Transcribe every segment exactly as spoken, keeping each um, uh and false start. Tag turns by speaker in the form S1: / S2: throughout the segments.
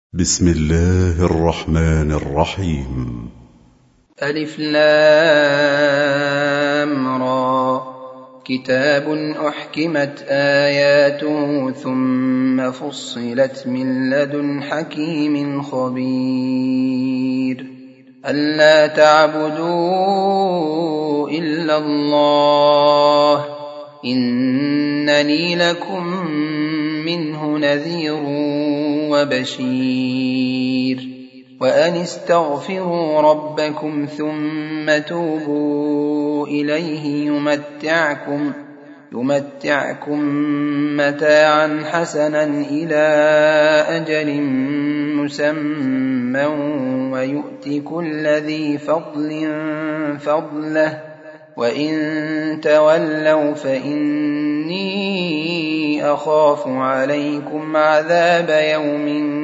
S1: بسم الله الرحمن الرحيم.
S2: ألف لام را. كتاب أحكمت آياته ثم فصلت من لدن حكيم خبير. ألا تعبدوا إلا الله إنني لكم منه نذير وبشير. وأن استغفروا ربكم ثم توبوا إليه يمتعكم, يمتعكم متاعا حسنا إلى أجل مسمى ويؤت كل ذي فضل فضله وإن تولوا فإني أخاف عليكم عذاب يوم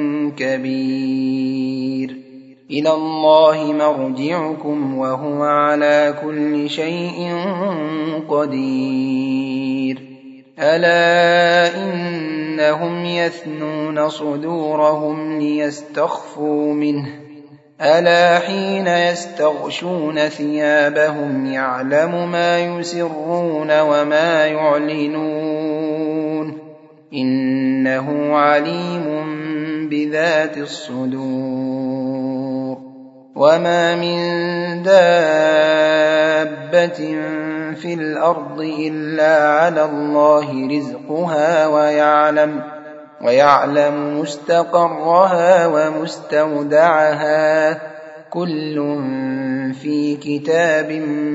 S2: كبير. إلى الله مرجعكم وهو على كل شيء قدير. ألا إنهم يثنون صدورهم ليستخفوا منه ألا حين يستغشون ثيابهم يعلم ما يسرون وما يعلنون إنه عليم بذات الصدور. وما من دابة في الأرض إلا على الله رزقها ويعلم ويعلم مستقرها ومستودعها كل في كتاب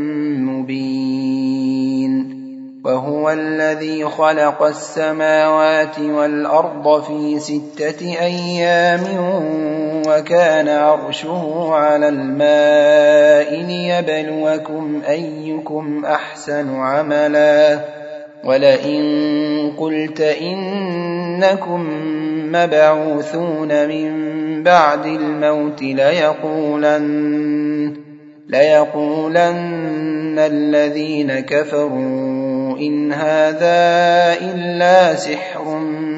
S2: مبين. وهو الذي خلق السماوات والأرض في ستة أيام وكان عرشه على الماء ليبلوكم أيكم أحسن عملا. ولئن قلت إنكم مبعوثون من بعد الموت ليقولن, ليقولن الذين كفروا إن هذا إلا سحر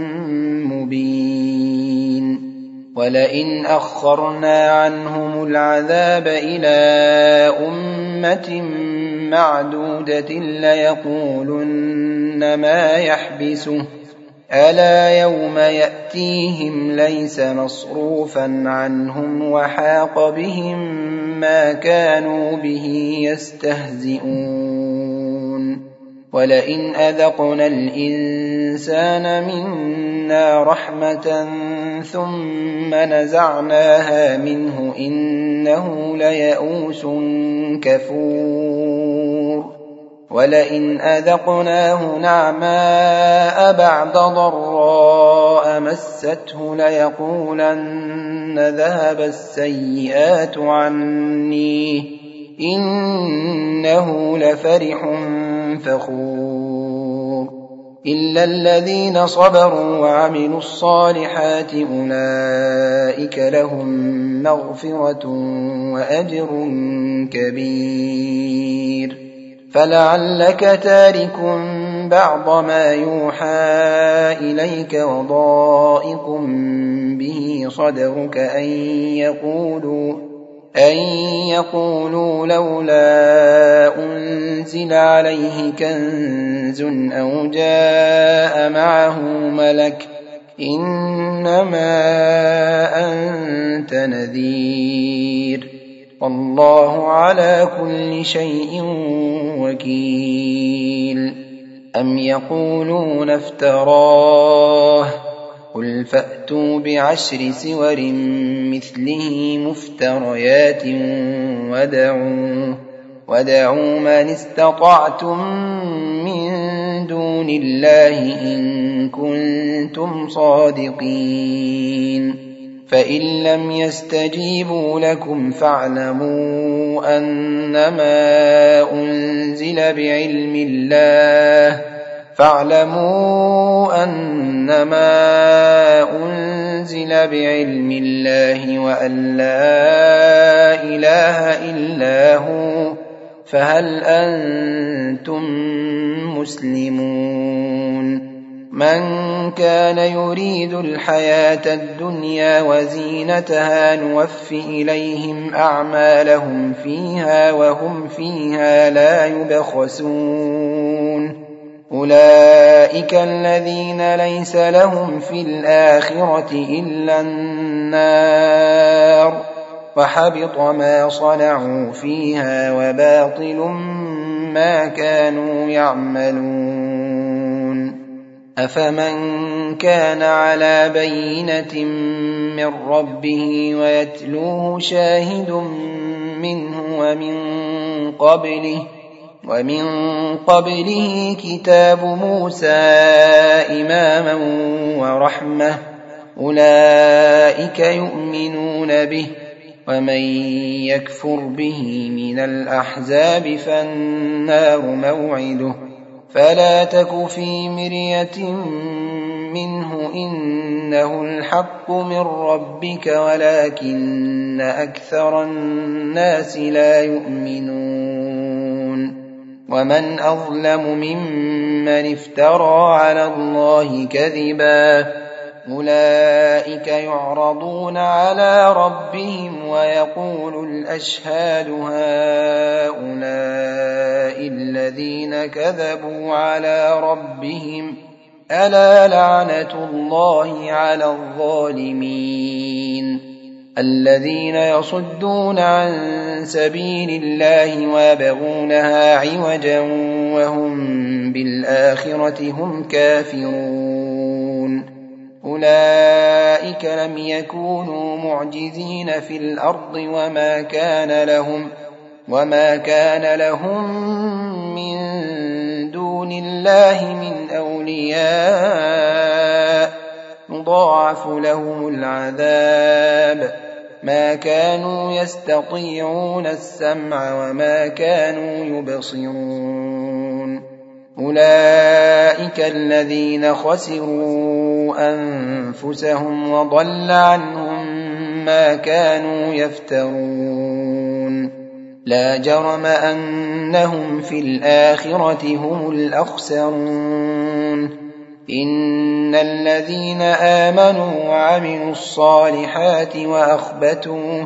S2: مبين. ولئن أخرنا عنهم العذاب إلى أمة معدودة ليقولن ما يحبسه ألا يوم يأتيهم ليس مصروفا عنهم وحاق بهم ما كانوا به يستهزئون. ولئن أذقنا الإنسان منا رحمة ثم نزعناها منه إنه ليئوس كفور. ولئن أذقناه نعماء بعد ضراء مسته ليقولن ذهب السيئات عني إنه لفرح فخور. إلا الذين صبروا وعملوا الصالحات أولئك لهم مغفرة وأجر كبير. فلعلك تارك بعض ما يوحى إليك وضائق به صدرك أن يقولوا, أن يقولوا لولا أنزل عليه كنز أو جاء معه ملك إنما أنت نذير والله على كل شيء وكيل. أم يقولون افتراه قل فأتوا بعشر سور مثله مفتريات ودعوا, ودعوا من استطعتم من دون الله إن كنتم صادقين. فإن لم يستجيبوا لكم فاعلموا أنما أنزل بعلم الله فاعلموا أنما أنزل بعلم الله وأن لا إله إلا هو فهل أنتم مسلمون. من كان يريد الحياة الدنيا وزينتها نوف إليهم أعمالهم فيها وهم فيها لا يبخسون أولئك الذين ليس لهم في الآخرة إلا النار وحبط ما صنعوا فيها وباطل ما كانوا يعملون أفمن كان على بينة من ربه ويتلوه شاهد منه ومن قبله ومن قبله كتاب موسى إماما ورحمة أولئك يؤمنون به ومن يكفر به من الأحزاب فالنار موعده فلا تك في مرية منه إنه الحق من ربك ولكن أكثر الناس لا يؤمنون ومن أظلم ممن افترى على الله كذبا أولئك يعرضون على ربهم ويقول الأشهاد هؤلاء الذين كذبوا على ربهم ألا لعنة الله على الظالمين الذين يصدون عن سبيل الله ويبغونها عوجا وهم بالآخرة هم كافرون أولئك لم يكونوا معجزين في الأرض وما كان لهم وما كان لهم من دون الله من أولياء يضاعف لهم العذاب ما كانوا يستطيعون السمع وما كانوا يبصرون أولئك الذين خسروا أنفسهم وضل عنهم ما كانوا يفترون لا جرم أنهم في الآخرة هم الأخسرون إن الذين آمنوا وعملوا الصالحات وأخبتوا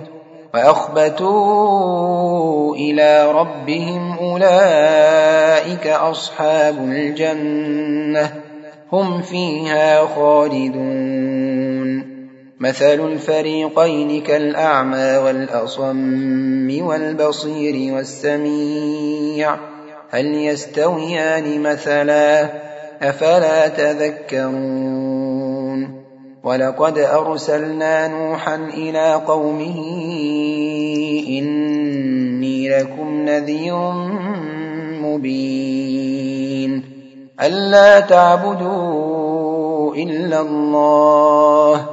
S2: وأخبتوا إلى ربهم أولئك أصحاب الجنة هم فيها خالدون مثل الفريقين كالأعمى والأصم والبصير والسميع هل يستويان مثلا أفلا تذكرون ولقد أرسلنا نوحا إلى قومه إني لكم نذير مبين ألا تعبدوا إلا الله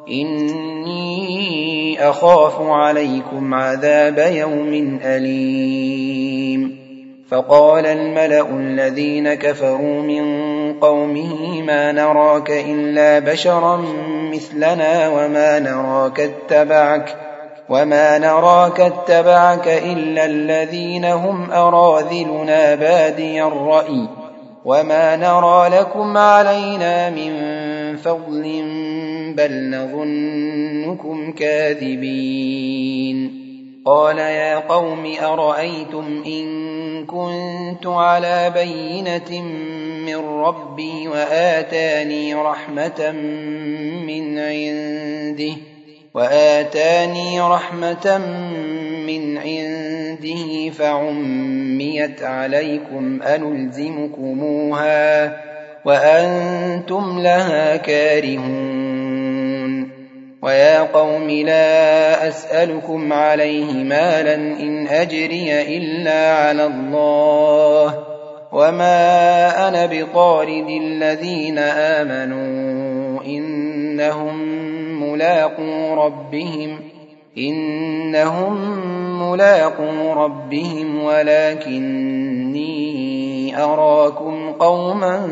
S2: إني أخاف عليكم عذاب يوم أليم فقال الملأ الذين كفروا من قومه ما نراك إلا بشرا مثلنا وما نراك اتبعك وما نراك اتبعك إلا الذين هم أراذلنا بادي الرأي وما نرى لكم علينا من فضل بل نظنكم كاذبين قال يا قوم أرأيتم إن كنت على بينة من ربي وآتاني رحمة من عنده وآتاني رحمة من عنده فعميت عليكم أنلزمكموها وأنتم لها كارهون ويا قوم لا أسألكم عليه مالا إن أجري إلا على الله وما أنا بطارد الذين آمنوا إنهم ملاقو ربهم إنهم ملاقو ربهم ولكني أراكم قوما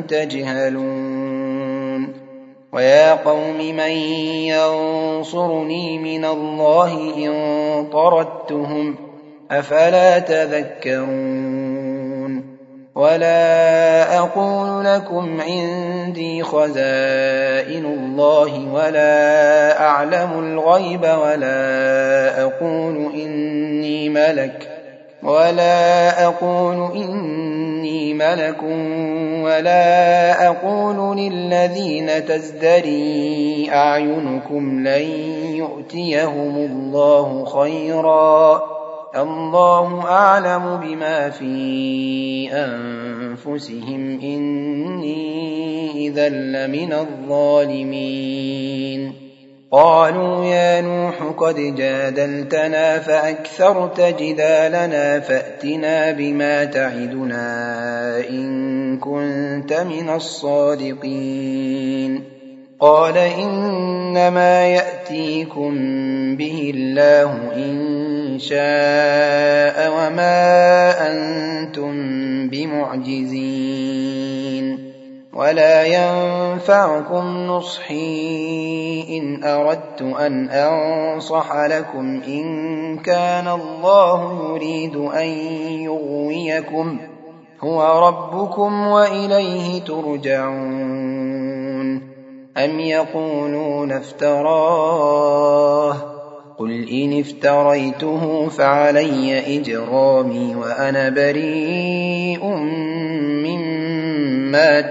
S2: تجهلون ويا قوم من ينصرني من الله إن طردتهم أفلا تذكرون ولا أقول لكم عندي خزائن الله ولا أعلم الغيب ولا أقول إني ملك ولا أقول إني ملك ولا أقول للذين تزدري أعينكم لن يؤتيهم الله خيرا الله أعلم بما في أنفسهم إني إذا لمن الظالمين قالوا يا نوح قد جادلتنا فأكثرت جدالنا فأتنا بما تعدنا إن كنت من الصادقين قال إنما يأتيكم به الله إن شاء وما أنتم بمعجزين ولا ينفعكم نصحي إن أردت أن أنصح لكم إن كان الله يريد أن يغويكم هو ربكم وإليه ترجعون أم يقولون افتراه قل إن افتريته فعلي إجرامي وأنا بريء مما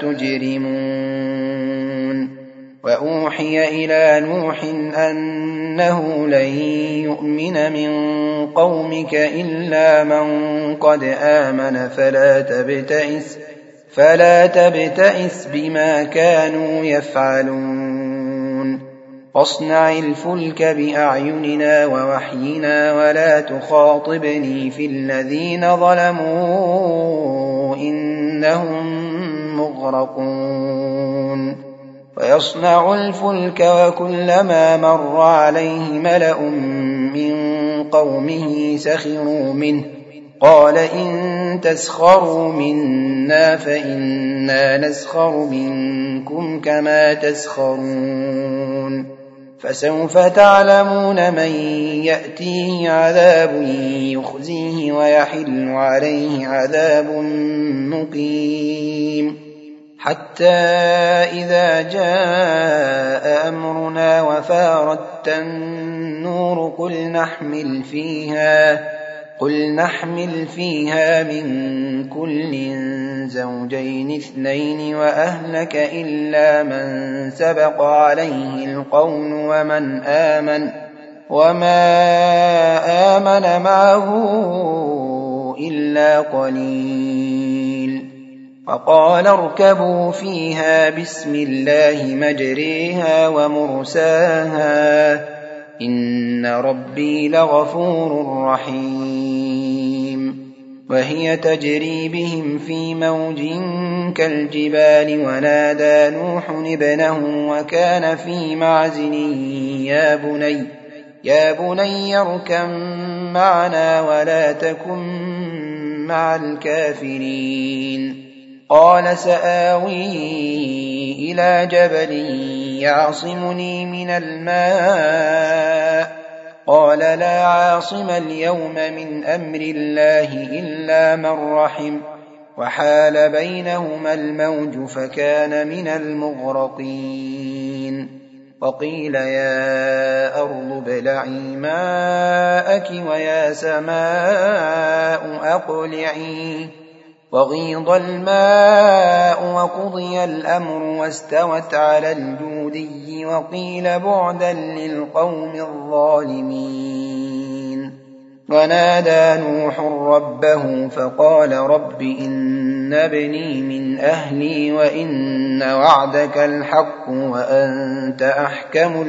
S2: تجرمون وأوحي إلى نوح أنه لن يؤمن من قومك إلا من قد آمن فلا تبتئس فلا تبتئس بما كانوا يفعلون واصنع الفلك بأعيننا ووحينا ولا تخاطبني في الذين ظلموا إنهم مغرقون ويصنع الفلك وكلما مر عليه ملأ من قومه سخروا منه قال إن تسخروا منا فإنا نسخر منكم كما تسخرون فسوف تعلمون من يأتيه عذاب يخزيه ويحل عليه عذاب مقيم حتى إذا جاء أمرنا وفارت النور قل نحمل فيها قل نحمل فيها من كل زوجين اثنين وأهلك إلا من سبق عليه القول ومن آمن وما آمن معه إلا قليل وقال اركبوا فيها بسم الله مجريها ومرساها إن ربي لغفور رحيم وهي تجري بهم في موج كالجبال ونادى نوح ابنه وكان في معزل يا بني يا بني اركب معنا ولا تكن مع الكافرين قال سآوي إلى جبل يعصمني من الماء قال لا عاصم اليوم من أمر الله إلا من رحم وحال بينهما الموج فكان من المغرقين وقيل يا أرض ابلعي ماءك ويا سماء أقلعي وغيض الماء وقضي الأمر واستوت على الجودي وقيل بعدا للقوم الظالمين ونادى نوح ربه فقال رب إن ابني من أهلي وإن وعدك الحق وأنت أحكم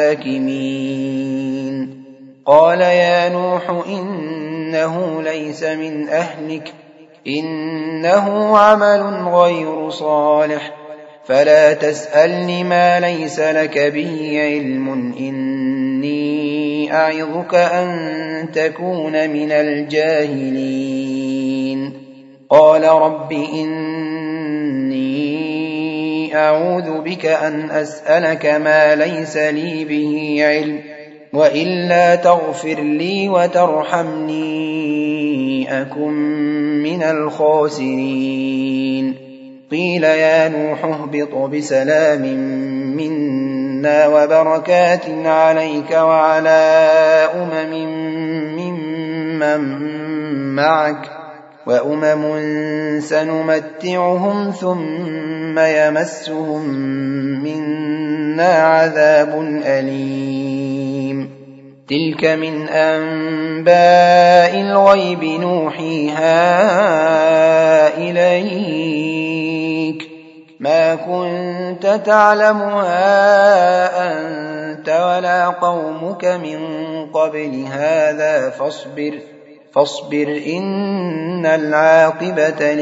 S2: الحاكمين قال يا نوح إنه ليس من أهلك إنه عمل غير صالح فلا تسألني ما ليس لك به علم إني أعظك أن تكون من الجاهلين قال رب إني أعوذ بك أن أسألك ما ليس لي به علم وإلا تغفر لي وترحمني أكن من الخاسرين قيل يا نوح اهبط بسلام منا وبركات عليك وعلى أمم ممن معك وأمم سنمتعهم ثم يمسهم منا عذاب أليم تلك من أنباء الغيب نوحيها إليك ما كنت تعلمها أنت ولا قومك من قبل هذا فاصبر فاصبر إن العاقبة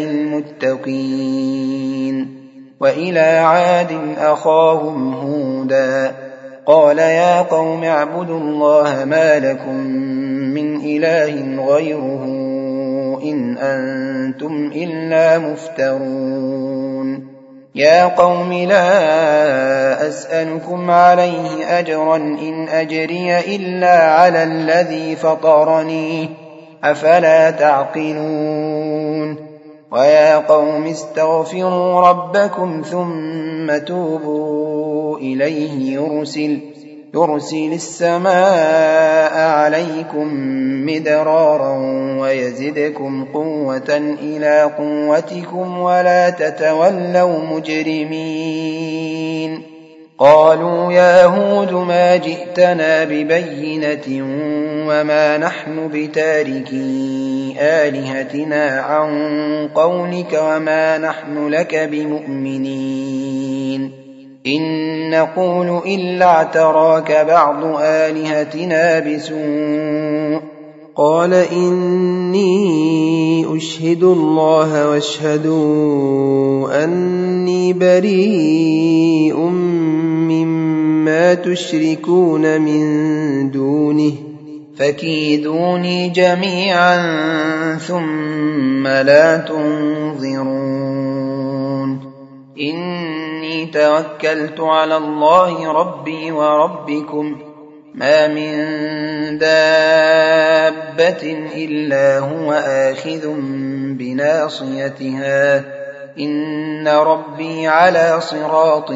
S2: للمتقين وإلى عاد أخاهم هودا قال يا قوم اعبدوا الله ما لكم من إله غيره إن أنتم إلا مفترون يا قوم لا أسألكم عليه أجرا إن أجري إلا على الذي فطرني أفلا تعقلون ويا قوم استغفروا ربكم ثم توبوا إليه يرسل, يرسل السماء عليكم مدرارا ويزدكم قوة إلى قوتكم ولا تتولوا مجرمين قالوا يا هود ما جئتنا ببينة وما نحن بتاركي آلهتنا عن قولك وما نحن لك بمؤمنين إن نقول إلا اعتراك بعض آلهتنا بسوء
S3: قال إني أشهد الله واشهدوا أني بريء مما تشركون من دونه
S2: فكيدوني جميعا ثم لا تنظرون إني توكلت على الله ربي وربكم ما من دابة إلا هو آخذ بناصيتها إن ربي على صراط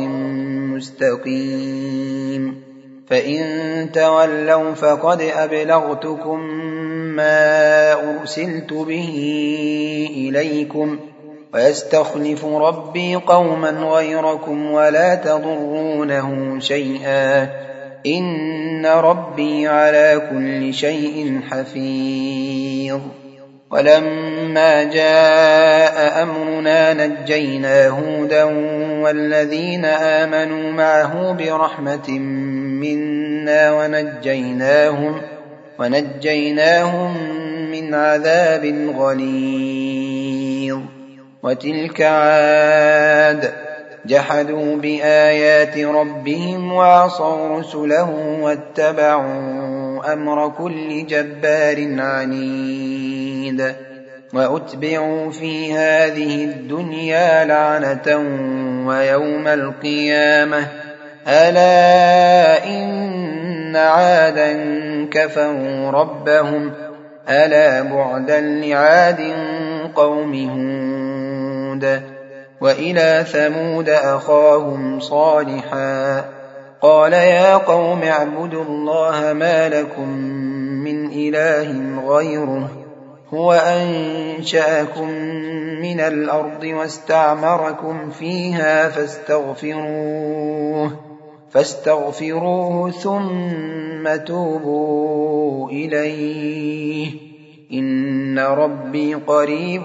S2: مستقيم فإن تولوا فقد أبلغتكم ما أرسلت به إليكم ويستخلف ربي قوما غيركم ولا تضرونه شيئا إن ربي على كل شيء حفيظ ولما جاء أمرنا نجينا هودا والذين آمنوا معه برحمة منا ونجيناهم, ونجيناهم من عذاب غليظ وتلك عاد جحدوا بآيات ربهم وعصوا رسله واتبعوا أمر كل جبار عنيد وأتبعوا في هذه الدنيا لعنة ويوم القيامة ألا إن عادا كفروا ربهم ألا بعدا لعاد قوم هود وإلى ثمود أخاهم صالحا قال يا قوم اعبدوا الله ما لكم من إله غيره هو أنشأكم من الأرض واستعمركم فيها فاستغفروه فاستغفروه ثم توبوا إليه إن ربي قريب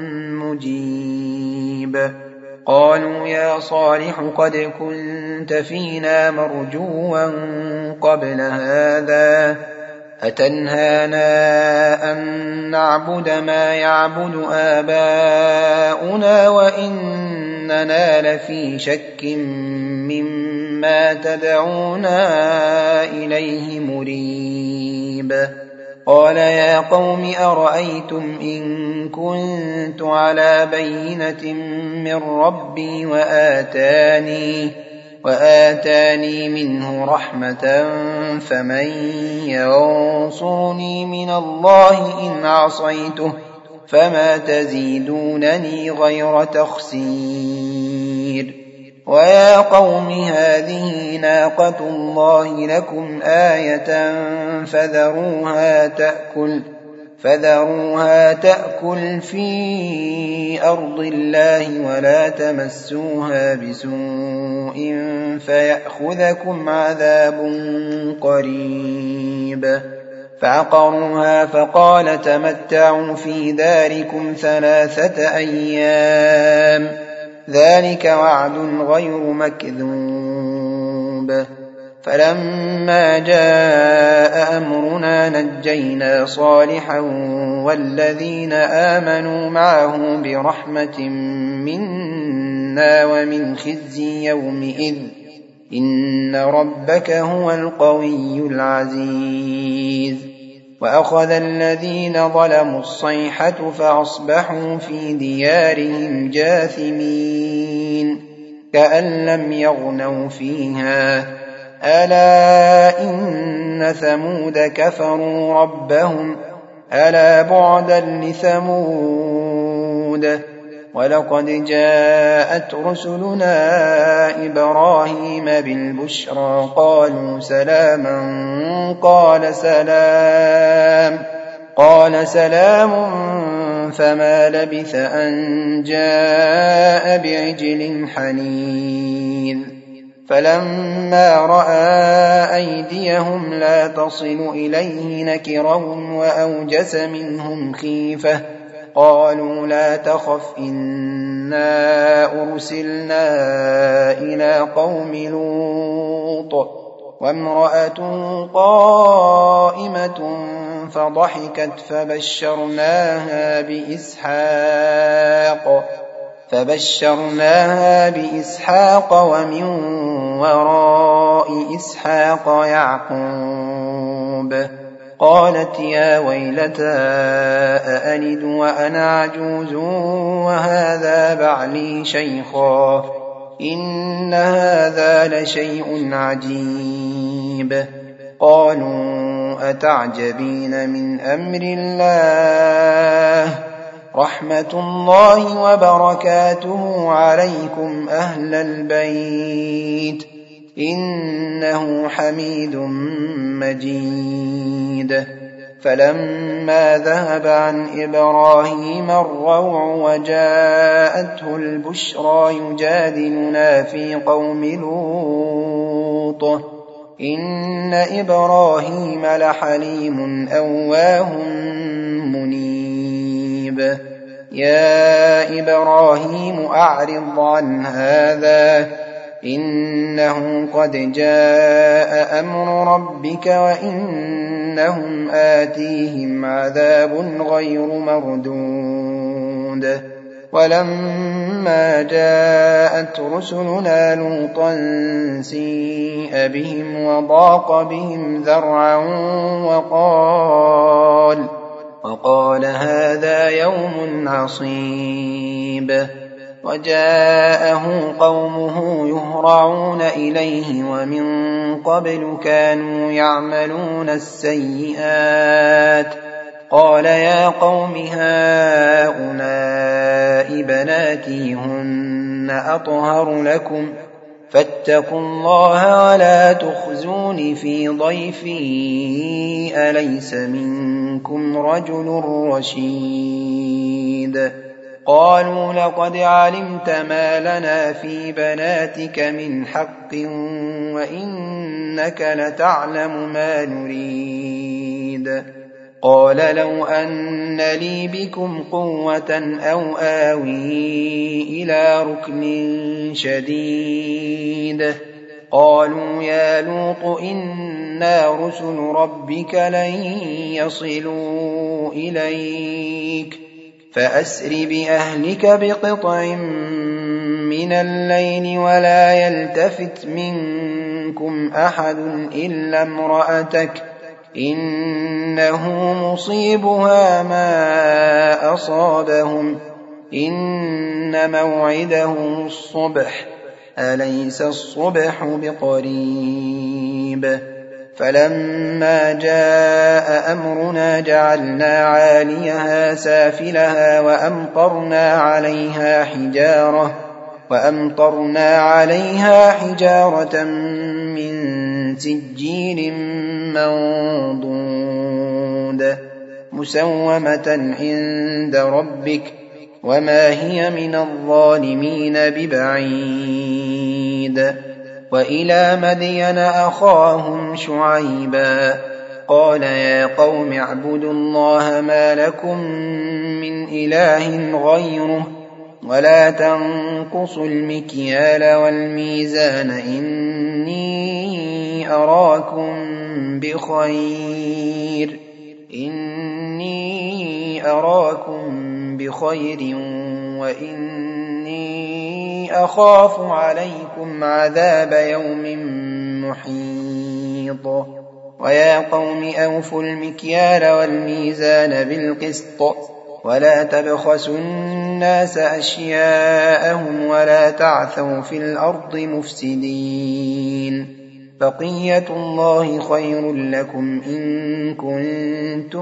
S2: مجيب قالوا يا صالح قد كنت فينا مرجوا قبل هذا أتنهانا أن نعبد ما يعبد آباؤنا وإننا لفي شك مما تدعونا إليه مريب قال يا قوم أرأيتم إن كنت على بينة من ربي وآتاني وآتاني منه رحمة فمن ينصرني من الله إن عصيته فما تزيدونني غير تخسير ويا قوم هذه ناقة الله لكم آية فذروها تأكل فذروها تأكل في أرض الله ولا تمسوها بسوء فيأخذكم عذاب قريب فعقروها فقال تمتعوا في داركم ثلاثة أيام ذلك وعد غير مكذوب فلما جاء أمرنا نجينا صالحا والذين آمنوا معه برحمة منا ومن خزي يومئذ إن ربك هو القوي العزيز وأخذ الذين ظلموا الصيحة فأصبحوا في ديارهم جاثمين كأن لم يغنوا فيها ألا إن ثمود كفروا ربهم ألا بعدا لثمود ولقد جاءت رسلنا إبراهيم بالبشرى قالوا سلاما قال سلام قال سلام فما لبث أن جاء بعجل حنيذ فلما رأى أيديهم لا تصل إليه نكرهم وأوجس منهم خيفة قالوا لا تخف إنا أرسلنا إلى قوم لوط وامرأة قائمة فضحكت فبشرناها بإسحاق فبشرناها بإسحاق ومن وراء إسحاق يعقوب قالت يا ويلتى أألد وأنا عجوز وهذا بعلي شيخا إن هذا لشيء عجيب قالوا أتعجبين من أمر الله رحمة الله وبركاته عليكم أهل البيت إنه حميد مجيد فلما ذهب عن إبراهيم الروع وجاءته البشرى يجادلنا في قوم لوط إن إبراهيم لحليم أواه منيب يا إبراهيم أعرض عن هذا إنه قد جاء أمر ربك وإنهم آتيهم عذاب غير مردود ولما جاءت رسلنا لوطا سيء بهم وضاق بهم ذرعا وقال وقال هذا يوم عصيب وجاءه قومه يهرعون إليه ومن قبل كانوا يعملون السيئات قال يا قوم هؤلاء بناتي هن أطهر لكم فاتقوا الله ولا تخزون في ضيفي أليس منكم رجل رشيد قالوا لقد علمت ما لنا في بناتك من حق وإنك لتعلم ما نريد قال لو أن لي بكم قوة أو آوي إلى ركن شديد قالوا يا لوط إنا رسل ربك لن يصلوا إليك فأسر بأهلك بقطع من الليل ولا يلتفت منكم أحد إلا امرأتك إنه مصيبها ما أصابهم إن موعدهم الصبح أليس الصبح بقريب فلما جاء أمرنا جعلنا عاليها سافلها وأمطرنا عليها حجارة وأمطرنا عليها حجارة من سجيل منضود مسومة عند ربك وما هي من الظالمين ببعيد وإلى مدين أخاهم شعيبا قال يا قوم اعبدوا الله ما لكم من إله غيره ولا تنقصوا المكيال والميزان إني أراكم بخير إني أراكم بخير وإني أخاف عليكم عذاب يوم محيط ويا قوم أوفوا المكيال والميزان بالقسط ولا تبخسوا الناس أشياءهم ولا تعثوا في الأرض مفسدين بقية الله خير لكم إن كنتم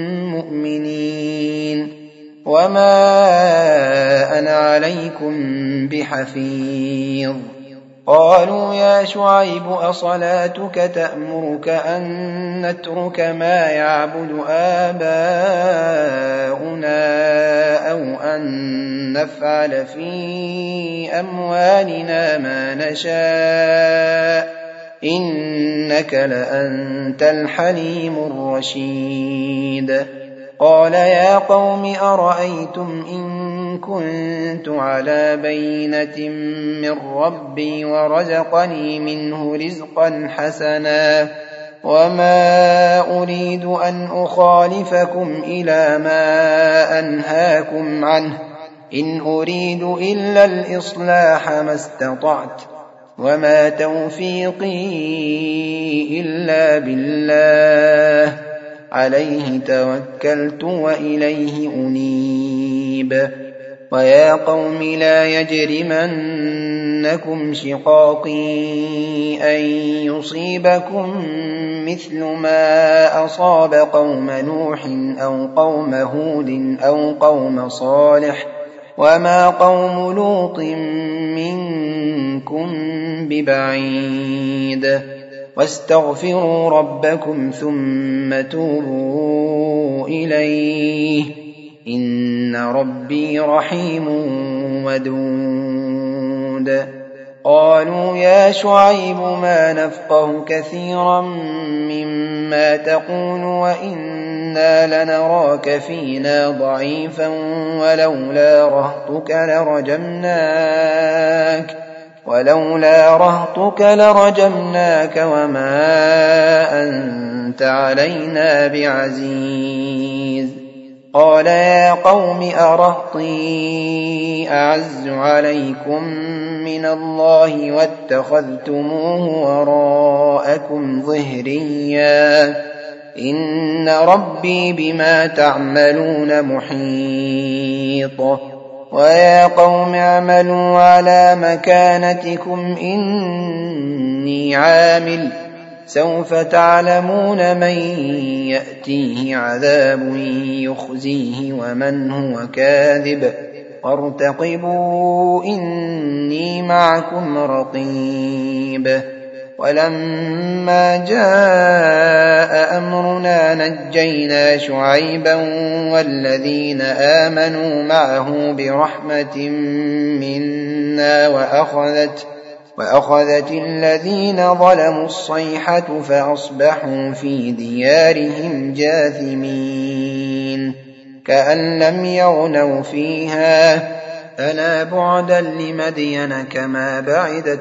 S2: مؤمنين وما أنا عليكم بحفيظ قالوا يا شعيب أصلاتك تأمرك أن نترك ما يعبد آباؤنا أو أن نفعل في أموالنا ما نشاء إنك لأنت الحليم الرشيد قال يا قوم أرأيتم إن كنت على بينة من ربي ورزقني منه رزقا حسنا وما أريد أن أخالفكم إلى ما أنهاكم عنه إن أريد إلا الإصلاح ما استطعت وما توفيقي إلا بالله عليه توكلت وإليه أنيب ويا قوم لا يجرمنكم شقاقي أن يصيبكم مثل ما أصاب قوم نوح أو قوم هود أو قوم صالح وما قوم لوط منكم ببعيد واستغفروا ربكم ثم توبوا إليه إن ربي رحيم ودود قالوا يا شعيب ما نفقه كثيرا مما تقول وإنا لنراك فينا ضعيفا ولولا رهطك لرجمناك ولولا رهطك لرجمناك وما أنت علينا بعزيز قال يا قوم أرهطي أعز عليكم من الله واتخذتموه وراءكم ظهريا إن ربي بما تعملون محيط ويا قوم اعملوا على مكانتكم إني عامل سوف تعلمون من يأتيه عذاب يخزيه ومن هو كاذب وارتقبوا إني معكم رقيب ولما جاء أمرنا نجينا شعيبا والذين آمنوا معه برحمة منا وأخذت وأخذت الذين ظلموا الصيحة فأصبحوا في ديارهم جاثمين كأن لم يغنوا فيها ألا بعدا لمدين كما بعدت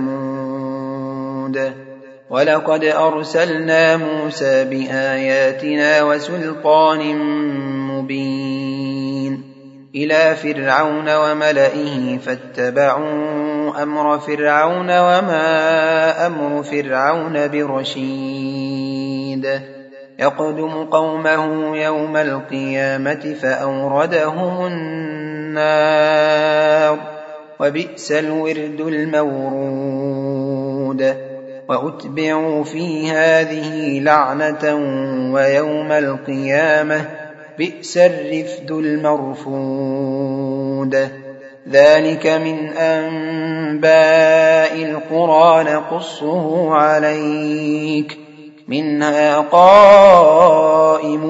S2: ثمود ولقد أرسلنا موسى بآياتنا وسلطان مبين إلى فرعون وملئه فاتبعوا أمر فرعون وما أمر فرعون برشيد يقدم قومه يوم القيامة فأوردهم النار وبئس الورد المورود وأتبعوا في هذه لعنة ويوم القيامة بئس الرفد المرفود ذلك من أنباء القرى نقصه عليك منها قائم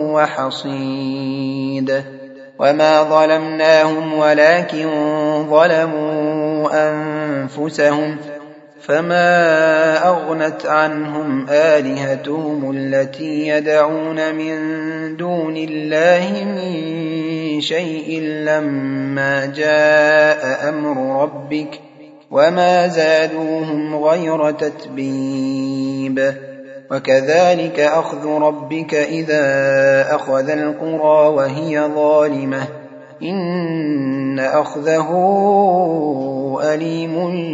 S2: وحصيد وما ظلمناهم ولكن ظلموا أنفسهم فما أغنت عنهم آلهتهم التي يدعون من دون الله من شيء لما جاء أمر ربك وما زادوهم غير تتبيب وكذلك أخذ ربك إذا أخذ القرى وهي ظالمة إن أخذه أليم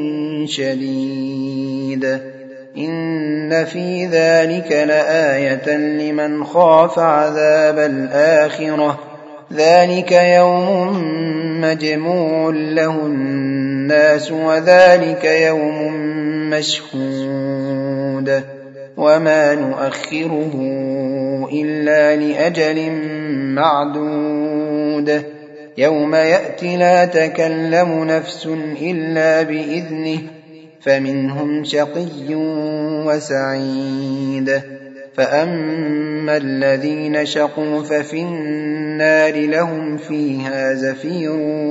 S2: شديد إن في ذلك لآية لمن خاف عذاب الآخرة ذلك يوم مجموع له الناس وذلك يوم مشهود وما نؤخره إلا لأجل معدود يوم يأتي لا تكلم نفس إلا بإذنه فمنهم شقي وسعيد فأما الذين شقوا ففي النار لهم فيها زفير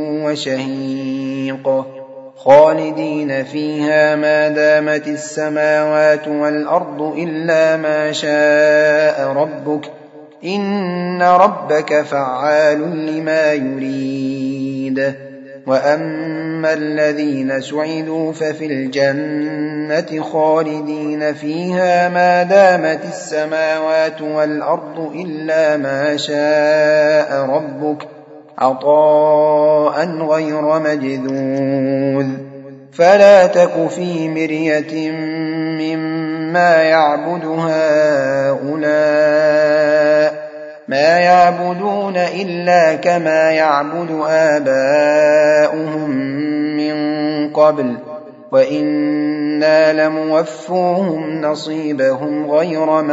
S2: وشهيق خالدين فيها ما دامت السماوات والأرض إلا ما شاء ربك إن ربك فعال لما يريد وأما الذين سعدوا ففي الجنة خالدين فيها ما دامت السماوات والأرض إلا ما شاء ربك عطاء غير مجذوذ فلا تك في مرية مما يعبد هؤلاء ما يعبدون إلا كما يعبد آباؤهم من قبل وإنا لموفوهم نصيبهم غير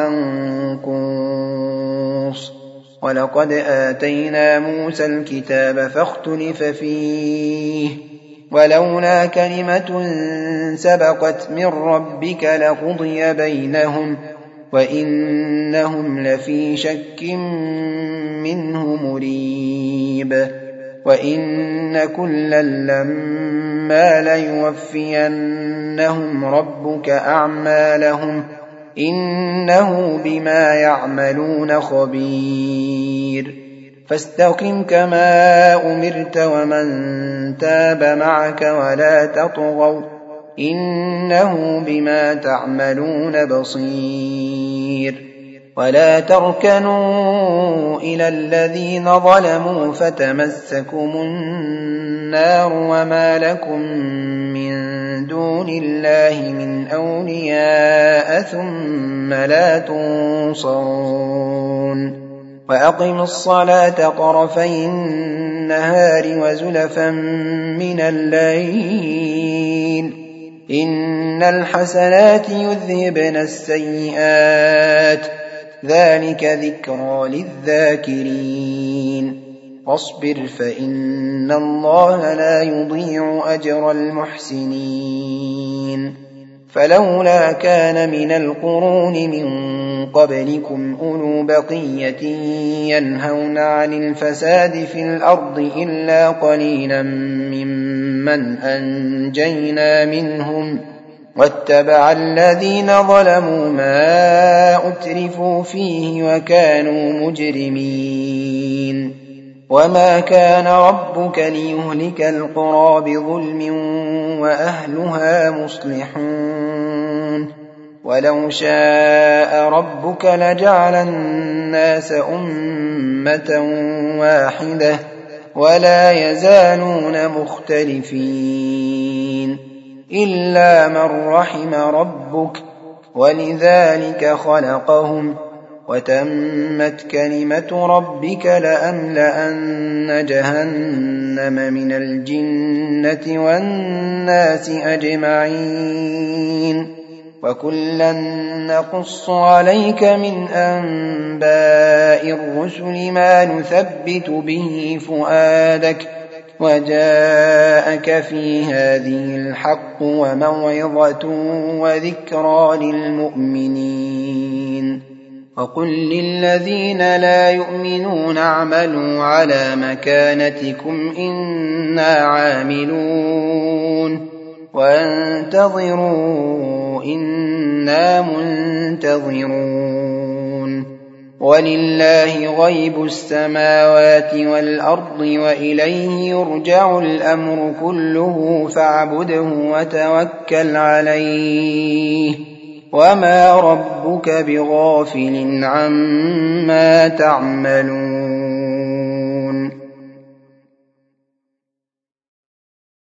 S2: منقوص ولقد آتينا موسى الكتاب فاختلف فيه ولولا كلمة سبقت من ربك لقضي بينهم وإنهم لفي شك منه مريب وإن كلا لما ليوفينهم ربك أعمالهم إنه بما يعملون خبير فاستقم كما أمرت ومن تاب معك ولا تطغوا إنه بما تعملون بصير ولا تركنوا إلى الذين ظلموا فتمسكم النار وما لكم من دون الله من أولياء ثم لا تنصرون وأقم الصلاة طرفي النهار وزلفا من الليل إن الحسنات يذهبن السيئات ذلك ذكرى للذاكرين واصبر فإن الله لا يضيع أجر المحسنين فلولا كان من القرون من قبلكم أولو بقية ينهون عن الفساد في الأرض إلا قليلا ممن أنجينا منهم واتبع الذين ظلموا ما أترفوا فيه وكانوا مجرمين وما كان ربك ليهلك القرى بظلم وأهلها مصلحون ولو شاء ربك لجعل الناس أمة واحدة ولا يزالون مختلفين إلا من رحم ربك ولذلك خلقهم وتمت كلمة ربك لأملأن جهنم من الجنة والناس أجمعين وكلا نقص عليك من أنباء الرسل ما نثبت به فؤادك وجاءك في هذه الحق وموعظة وذكرى للمؤمنين وقل للذين لا يؤمنون اعملوا على مكانتكم إنا عاملون وانتظروا إنا منتظرون ولله غيب السماوات والأرض وإليه يرجع الأمر كله فاعبده وتوكل عليه وما ربك بغافل عما تعملون